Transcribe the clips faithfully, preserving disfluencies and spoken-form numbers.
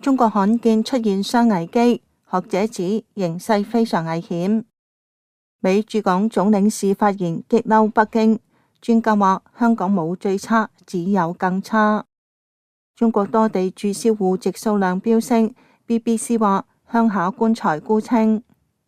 中國罕見出現雙危機，學者指形勢非常危險。美駐港總領事發言激嬲北京，專家話香港冇最差，只有更差。中國多地註銷戶籍數量飆升 ，B B C 話鄉下棺材沽清。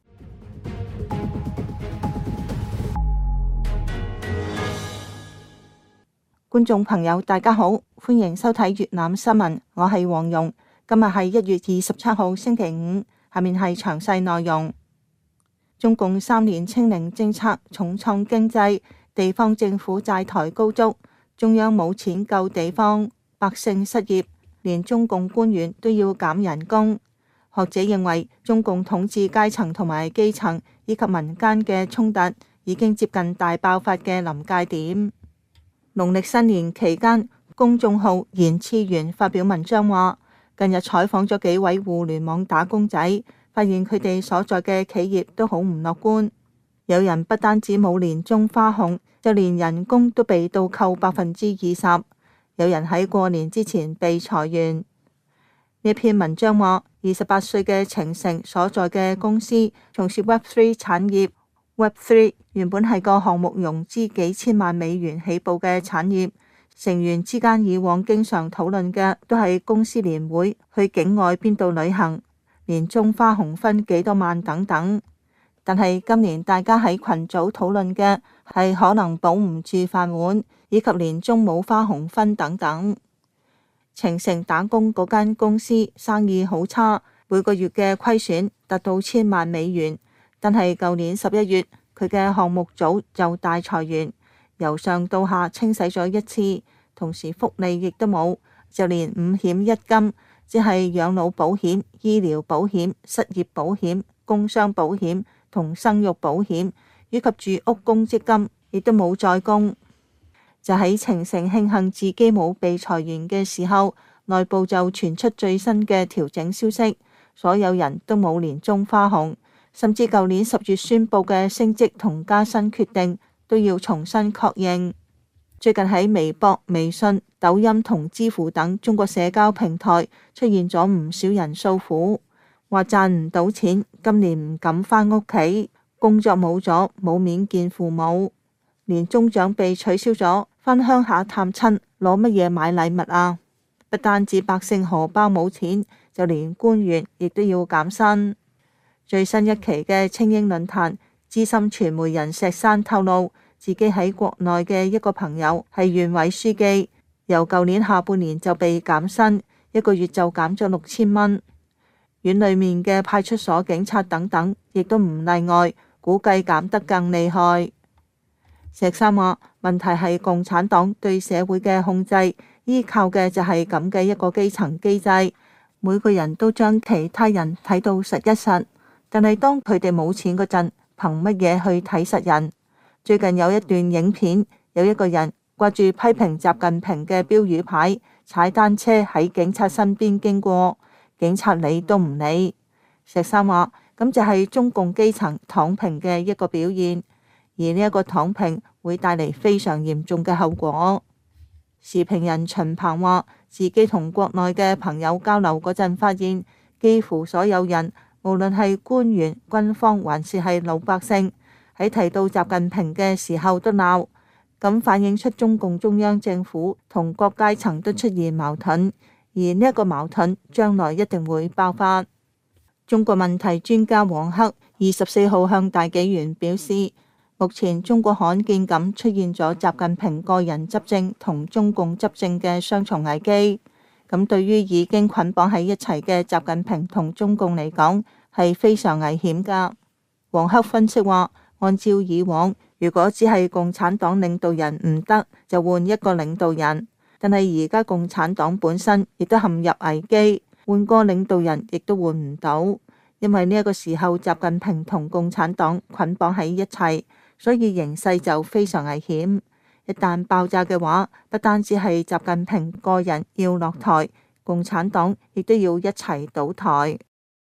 觀眾朋友大家好，歡迎收睇粵覽新聞，我係黃蓉。今日係一月二十七號星期五，下面係詳細內容。中共三年清零政策重創經濟，地方政府債台高築，中央冇錢救地方，百姓失業，連中共官員都要減人工。學者認為，中共統治階層同埋基層以及民間嘅衝突已經接近大爆發嘅臨界點。農曆新年期間，公眾號言次元發表文章話，近日採訪咗幾位互聯網打工仔，發現佢哋所在嘅企業都好唔樂觀。有人不單止冇年終花紅，就連人工都被倒扣百分之二十。有人喺過年之前被裁員。呢篇文章話，二十八歲嘅程成所在嘅公司從事 Web 三 產業。Web 三 原本係個項目融資幾千萬美元起步嘅產業，成員之間以往經常討論嘅都係公司年會、去境外邊度旅行、年終花紅分幾多萬等等。但係今年大家喺群組討論嘅係可能保唔住飯碗，以及年終冇花紅分等等。程成打工嗰間公司生意好差，每個月嘅虧損達到千萬美元。但係舊年十一月，佢嘅項目組就大裁員，由上到下清洗咗一次，同時福利亦都冇，就連五險一金，即係養老保險、醫療保險、失業保險、工傷保險同生育保險，以及住屋公積金，亦都冇再供。就喺程成慶幸自己冇被裁員嘅時候，內部就傳出最新嘅調整消息，所有人都冇年終花紅。甚至舊年十月宣布嘅升職同加薪決定都要重新確認。最近喺微博、微信、抖音同知乎等中國社交平台出現咗唔少人訴苦，話賺唔到錢，今年唔敢返屋企，工作冇咗，冇面見父母，年終獎被取消咗，返鄉下探親攞乜嘢買禮物啊？不單止百姓荷包冇錢，就連官員亦都要減薪。最新一期嘅青英論壇，資深傳媒人石山透露，自己喺國內嘅一個朋友係縣委書記，由舊年下半年就被減薪，一個月就減咗六千蚊。縣裏面嘅派出所警察等等，亦都唔例外，估計減得更厲害。石山話，問題係共產黨對社會嘅控制，依靠嘅就係咁嘅一個基層機制，每個人都將其他人睇到實一實。但係當佢哋冇錢嗰陣，憑乜嘢去睇實人？最近有一段影片，有一個人掛住批評習近平嘅標語牌，踩單車喺警察身邊經過，警察理都唔理。石山話，咁就係中共基層躺平嘅一個表現，而呢一個躺平會帶嚟非常嚴重嘅後果。時評人秦鵬話，自己同國內嘅朋友交流嗰陣，發現幾乎所有人，無論係官員、軍方還是係老百姓，喺提到習近平嘅時候都鬧，咁反映出中共中央政府同各階層都出現矛盾，而呢一個矛盾將來一定會爆發。中國問題專家王克二十四號向大紀元表示，目前中國罕見咁出現咗習近平個人執政同中共執政嘅雙重危機。咁對於已經捆綁喺一齊嘅習近平同中共嚟講，係非常危險噶。王克分析話，按照以往，如果只係共產黨領導人唔得，就換一個領導人。但係而家共產黨本身亦都陷入危機，換個領導人亦都換唔到，因為呢一個時候習近平同共產黨捆綁喺一齊，所以形勢就非常危險。一旦爆炸嘅話，不單止係習近平個人要落台，共產黨亦都要一齊倒台。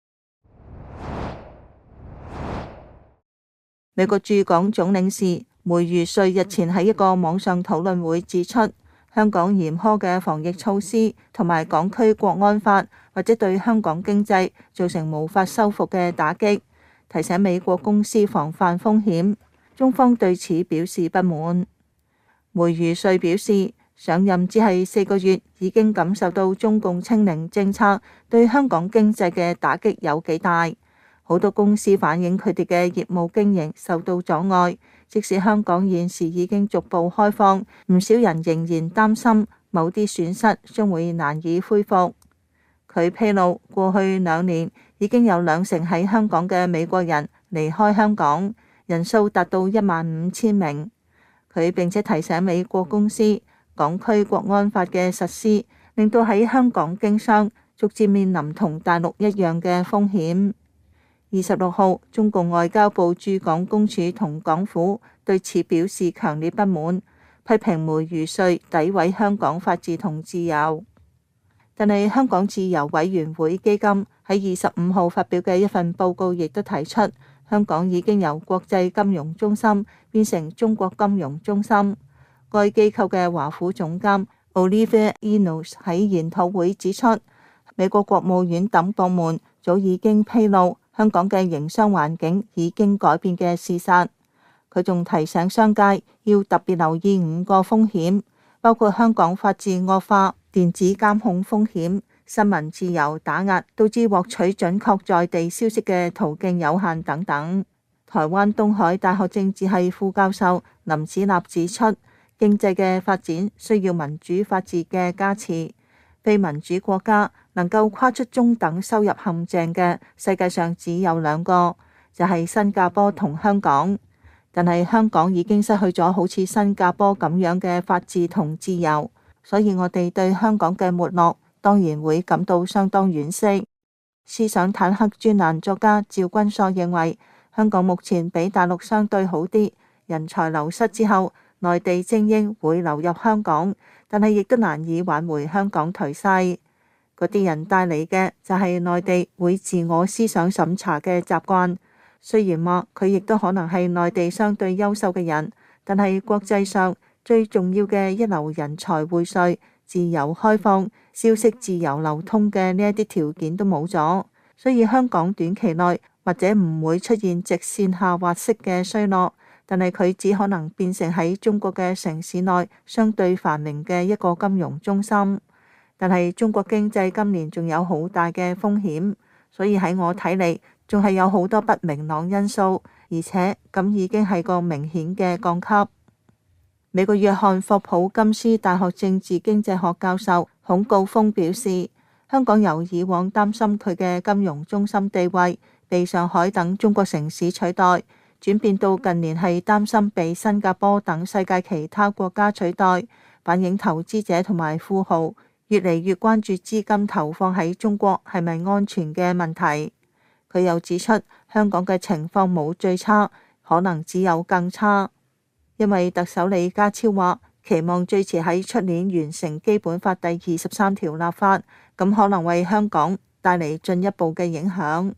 美國駐港總領事梅如瑞日前喺一個網上討論會指出，香港嚴苛嘅防疫措施同埋港區國安法或者對香港經濟造成無法修復嘅打擊，提醒美國公司防範風險。中方對此表示不滿。梅如瑞表示，上任只係四個月，已經感受到中共清零政策對香港經濟嘅打擊有幾大。好多公司反映佢哋嘅業務經營受到阻礙，即使香港現時已經逐步開放，唔少人仍然擔心某啲損失將會難以恢復。佢披露，過去兩年已經有兩成喺香港嘅美國人離開香港，人數達到一萬五千名。佢並且提醒美國公司，港區國安法嘅實施令到喺香港經商逐漸面臨同大陸一樣嘅風險。二十六號，中共外交部駐港公署同港府對此表示強烈不滿，批評梅如瑞詆毀香港法治同自由。但係香港自由委員會基金喺二十五號發表嘅一份報告亦都提出，香港已經由國際金融中心變成中國金融中心。該機構嘅華府總監 Olivier Enos 喺研討會指出，美國國務院等部門早已經披露香港嘅營商環境已經改變嘅事實。佢仲提醒商界要特別留意五個風險，包括香港法治惡化、電子監控風險、新聞自由打壓，導致獲取準確在地消息嘅途徑有限等等。台灣東海大學政治系副教授林子立指出，經濟嘅發展需要民主法治嘅加持。非民主國家能夠跨出中等收入陷阱嘅世界上只有兩個，就係新加坡同香港。但係香港已經失去咗好似新加坡咁樣嘅法治同自由，所以我哋對香港嘅沒落當然會感到相當惋惜。思想坦克專欄作家趙君朔認為，香港目前比大陸相對好啲，人才流失之後，內地精英會流入香港，但係亦都難以挽回香港頹勢。嗰啲人帶嚟嘅就係內地會自我思想審查嘅習慣。雖然話佢亦都可能係內地相對優秀嘅人，但係國際上最重要嘅一流人才匯萃、自由開放、消息自由流通嘅呢一啲條件都冇咗，所以香港短期內或者唔會出現直線下滑式嘅衰落，但係佢只可能變成喺中國嘅城市內相對繁榮嘅一個金融中心。但係中國經濟今年仲有好大嘅風險，所以喺我睇嚟，仲係有好多不明朗因素，而且咁已經係個明顯嘅降級。美國約翰霍普金斯大學政治經濟學教授孔誥烽表示，香港由以往擔心佢嘅金融中心地位被上海等中國城市取代，轉變到近年係擔心被新加坡等世界其他國家取代，反映投資者同埋富豪越嚟越關注資金投放喺中國係咪安全嘅問題。佢又指出，香港嘅情況冇最差，可能只有更差，因為特首李家超話期望最遲喺出年完成基本法第二十三條立法，咁可能為香港帶嚟進一步嘅影響。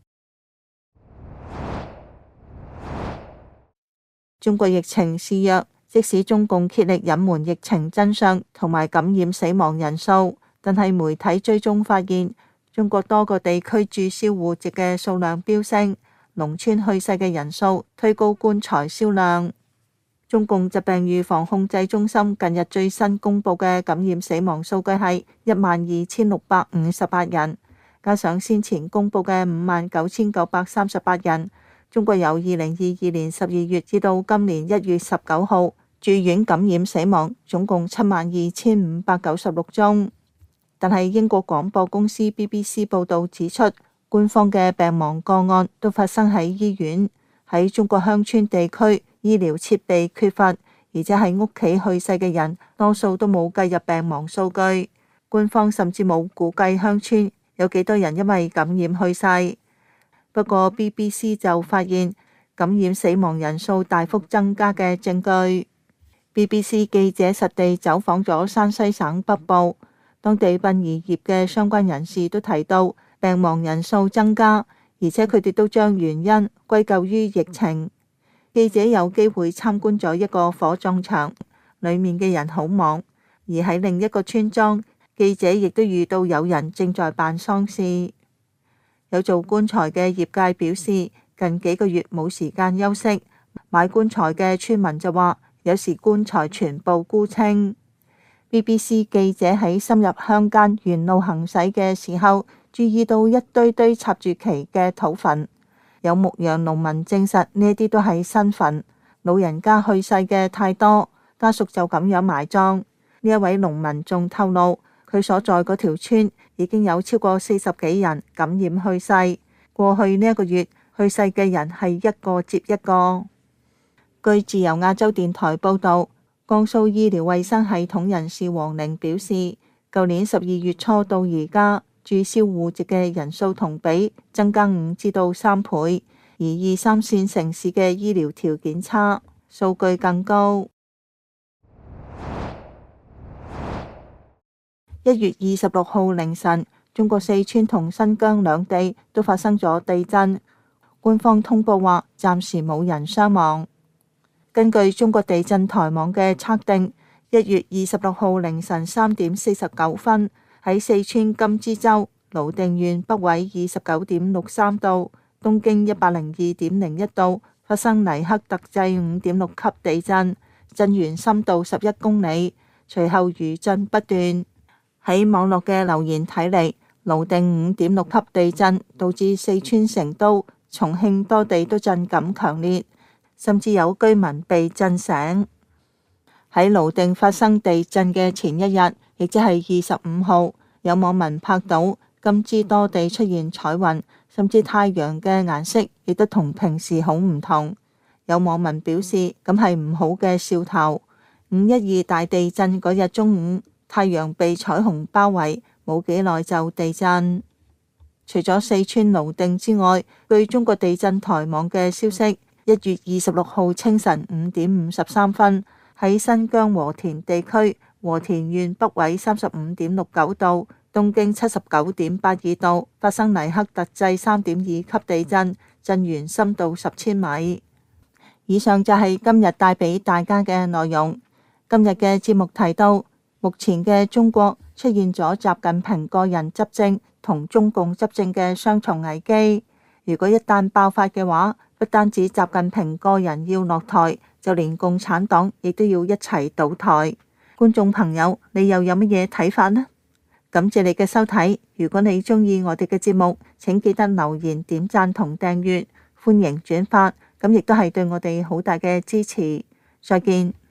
中國疫情肆虐，即使中共竭力隱瞞疫情真相同埋感染死亡人數，但係媒體追蹤發現，中國多個地區註銷戶籍嘅數量飆升，農村去世嘅人數推高棺材銷量。中共疾病預防控制中心近日最新公布嘅感染死亡數據係一萬二千六百五十八人，加上先前公布嘅五萬九千九百三十八人，中國由二零二二年十二月至到今年一月十九號住院感染死亡總共七萬二千五百九十六宗。但係英國廣播公司 B B C 報導指出，官方嘅病亡個案都發生喺醫院。喺中國鄉村地區，醫療設備缺乏，而且喺屋企去世嘅人多數都冇計入病亡數據。官方甚至冇估計鄉村有幾多人因為感染去世。不過 B B C 就發現感染死亡人數大幅增加嘅證據。B B C 記者實地走訪咗山西省北部。當地殯儀業嘅相關人士都提到病亡人數增加，而且佢哋都將原因歸咎於疫情。記者有機會參觀咗一個火葬場，裡面嘅人好忙，而喺另一個村莊， 記者亦都遇到有人正在辦喪事。有做棺材嘅業界表示，近幾個月冇時間休息。買棺材嘅村民就話，有時棺材全部沽清。B B C 記者喺深入鄉間沿路行駛嘅時候，注意到一堆堆插住旗嘅土墳。有牧羊農民證實呢啲都係新墳，老人家去世嘅太多，家屬就咁樣埋葬。呢一位農民仲透露，佢所在嗰條村已經有超過四十幾人感染去世。過去呢一個月去世嘅人係一個接一個。據自由亞洲電台報道，江蘇醫療衛生系統人士黃寧表示，舊年十二月初到而家，註銷戶籍嘅人數同比增加五至到三倍，而二三線城市嘅醫療條件差，數據更高。一月二十六號凌晨，中國四川同新疆兩地都發生咗地震，官方通報話暫時冇人傷亡。根據中國地震台網嘅測定，一月二十六號凌晨三點四十九分，喺四川甘孜州瀘定縣北緯二十九點六三度、東經一百零二點零一度發生黎克特制五點六級地震，震源深度十一公里，隨後餘震不斷。喺網絡嘅留言睇嚟，瀘定五點六級地震導致四川成都、重慶多地都震感強烈，甚至有居民被震醒。喺瀘定發生地震嘅前一日，亦即係二十五號，有網民拍到甘孜多地出現彩雲，甚至太陽嘅顏色亦都同平時好唔同。有網民表示，咁係唔好嘅兆頭。五一二大地震嗰日中午，太陽被彩虹包圍，冇幾耐就地震。除咗四川瀘定之外，據中國地震台網嘅消息，一月二十六號清晨五點五十三分，喺新疆和田地區和田縣北緯三十五點六九度、東經七十九點八二度發生黎克特制三點二級地震，震源深度十千米。以上就係今日帶俾大家嘅內容。今日嘅節目提到，目前嘅中國出現咗習近平個人執政同中共執政嘅雙重危機。如果一旦爆發嘅話，不單止習近平個人要落台，就連共產黨亦都要一齊倒台。觀眾朋友，你又有乜嘢睇法呢？感謝你嘅收睇。如果你中意我哋嘅節目，請記得留言、點讚同訂閱，歡迎轉發，咁亦都係對我哋好大嘅支持。再見。